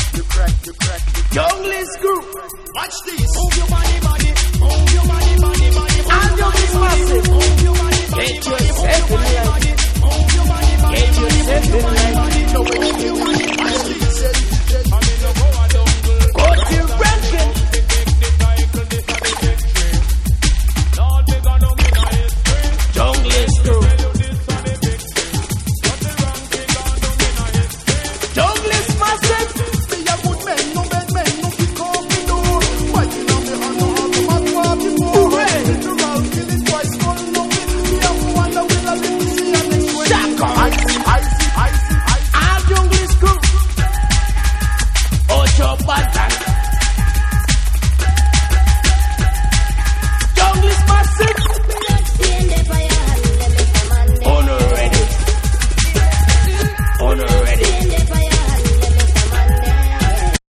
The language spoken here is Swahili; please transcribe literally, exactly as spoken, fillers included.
you crack, you crack, you crack. Young Liz Group, watch this.